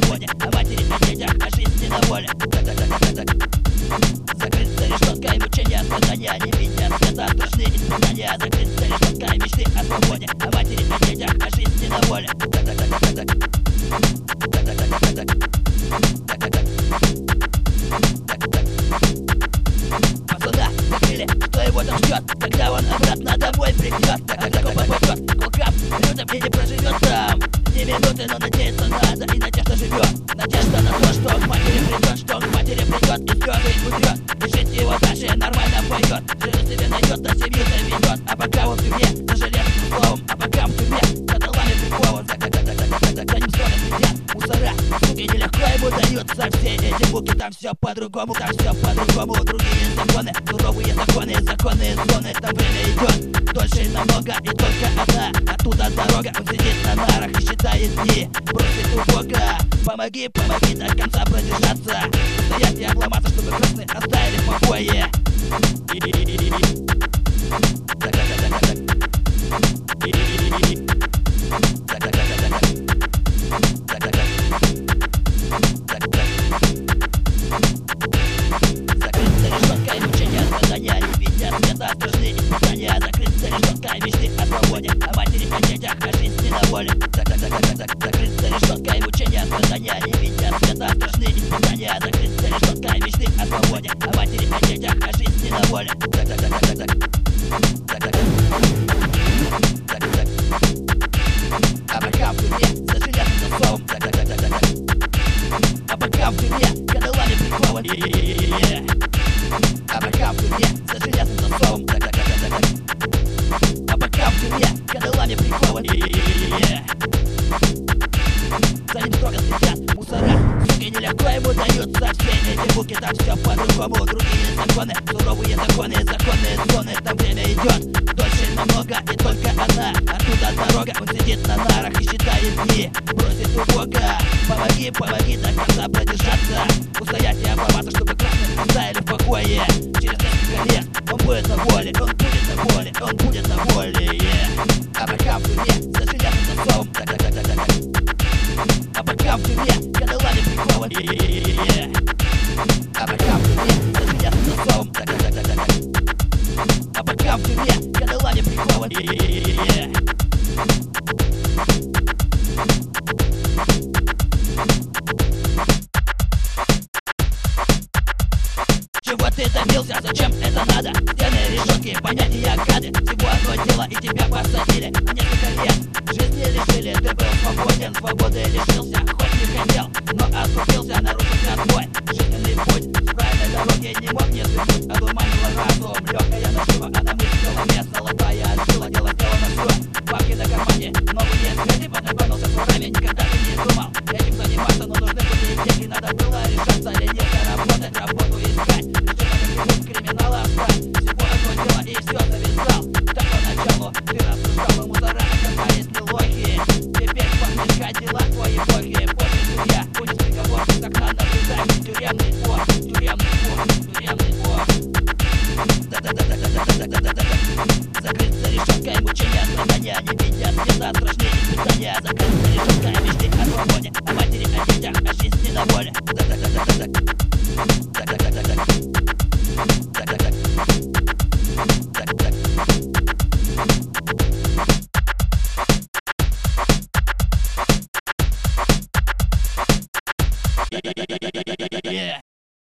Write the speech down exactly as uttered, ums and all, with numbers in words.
свободе, о матери, о детях, о жизни на воле. Так-так-так-так-так. Закрыт за решеткой мучения, страдания, не видя света, страшные испытания. Закрыт за решеткой мечты о свободе, о матери, о детях, о жизни на воле. Так-так-так-так-так. Так-так-так-так-так. Так-так-так. Так-так. Пацана закрыли, что его там ждет, когда он обратно домой придет. Так-так-так попадет к волкам, людям и не проживет там ни минуты, но надеяться надо, и надежда живет. Надежда на то, что к матери придет, что к матери придет, и слезы утрет, и жизнь его дальше нормально пойдет. Жизнь себе найдет, на семью заведет, а пока он в тюрьме, за железным словом, а пока в тюрьме, каталами прикован. Так-так-так-так-так-так, за ним снова следят мусора, суки, нелегко ему даются все эти муки. Там все по-другому, там все по-другому, другие законы, суровые законы, законные зоны. Там время идет дольше намного, и только одна оттуда дорога. Он сидит на нарах и считает дни, просит у Бога: помоги, помоги до конца продержаться, стоять и обломаться, чтобы красные оставили в покое. Так-так-так-так-так. Так-так-так-так-так. Так-так-так. Так-так. Закрыт за решеткой мучения, страдания, не видя света, страшные испытания. Закрыт за решеткой мечты о свободе, о матери, о детях, о жизни на воле. Так-так-так-так-так. Закрыт за решеткой мучения, страдания, не видя света, страшные испытания. Закрыт за решеткой мечты о свободе, о матери, о детях, о жизни на воле. Так-так-так-так-так. Так-так. Так-так. А пока в тюрьме, за железным засовом. Так-так-так-так-так. А пока в тюрьме, кандалами прикован. А пока в тюрьме, за железным засовом. Так-так-так-так-так. А пока в тюрьме, кандалами прикован. За ним строго следят мусора, суки, нелегко ему даются все эти муки. Там все по-другому, другие законы, суровые законы, законные зоны. Там время идет дольше намного, и только одна оттуда дорога. Он сидит на нарах и считает дни, просит у Бога: помоги, помоги до конца продержаться, устоять и обломаться, чтобы красных оставили в покое. Через несколько лет он будет на воле, он будет на воле, он будет на воле. А пока в тюрьме, за железным засовом. Так-так-так-так-так. А пока в тюрьме, кандалами прикован. А пока в тюрьме, за железным засовом. Так-так-так-так-так. А пока в тюрьме, кандалами прикован. Чего ты добился, зачем это надо? Стены, решетки, понятия, гады. Всего одно дело, и тебя посадили на несколько лет. Жизни лишили, ты был свободен, свободы лишился, хоть не хотел, но оступился, нарушил свой жизненный путь. С правильной дороги не мог не свернуть, одурманила разум. Легкая нажива, она мыслила мест, золотая жила, дело сделано все. Бабки на кармане, новые взгляды, познакомился с руками, никогда ты не думал этим заниматься, но нужны были деньги, надо было решаться, лениться, работать, работу искать. Криминала стать, всего одно дело и все завязал. Так поначалу ты рассуждал, мусора оказались нелохи. Теперь помешать дела твои боги. После судья будет приговор, с окна наблюдать. Тюремный двор, тюремный двор, тюремный двор. Да-да-да-да-да-да-да-да-да-да. Закрыт за решеткой мучения, страдания, не видя света, страшные испытания. Закрыт за решеткой мечты о свободе, о матери, о детях, о жизни на воле. Да-да-да-да-да-да. Так-так-так-так-так. Так-так-так. Так-так. Yeah.